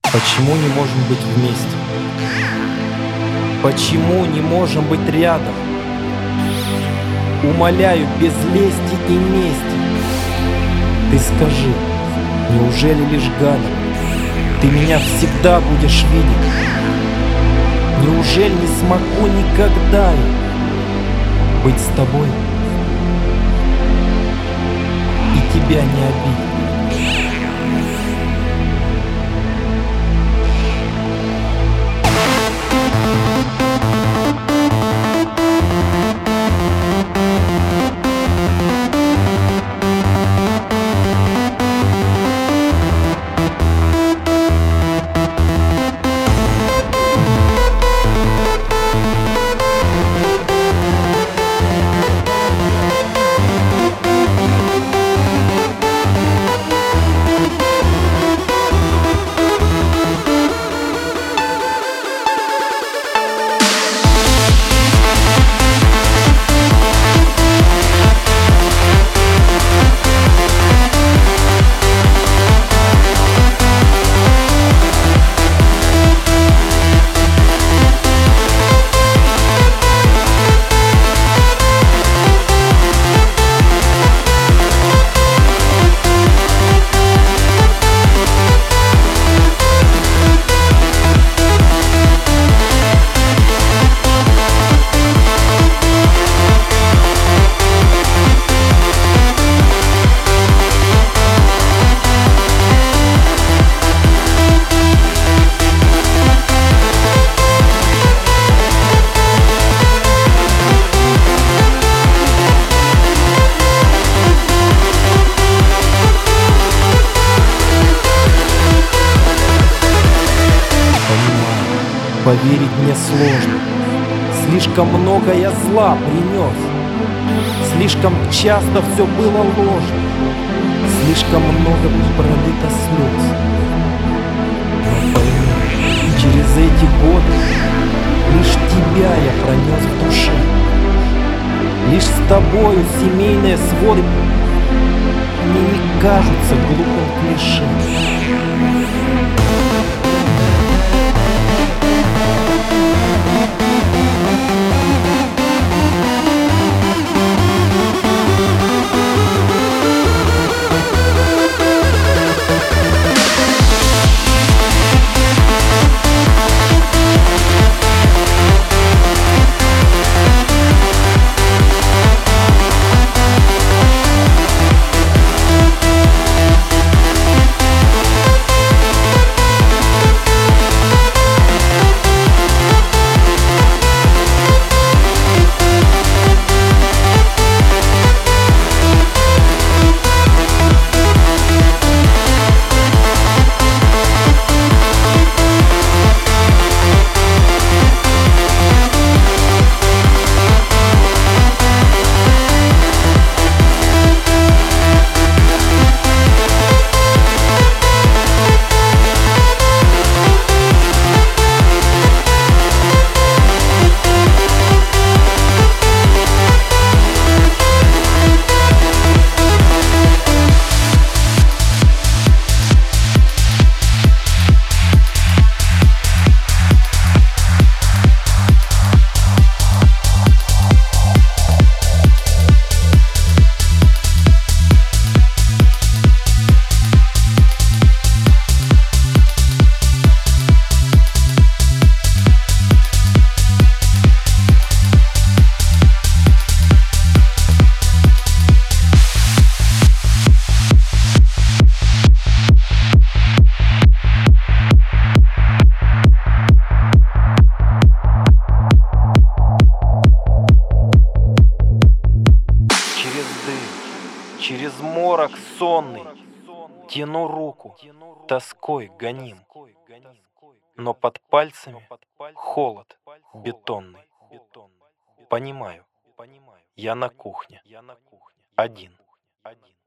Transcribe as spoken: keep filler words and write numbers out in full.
Почему не можем быть вместе? Почему не можем быть рядом? Умоляю, без лести и мести. Ты скажи, неужели лишь гадом ты меня всегда будешь видеть? Неужели не смогу никогда я быть с тобой и тебя не обидеть? Поверить мне сложно. Слишком много я зла принес. Слишком часто все было ложно. Слишком много пролито слез. Но пойми, через эти годы лишь тебя я пронес в душе. Лишь с тобою семейные своды мне не кажутся глупым клише. Через морок сонный тяну руку, тоской гоним, но под пальцами холод бетонный. Понимаю, я на кухне, один.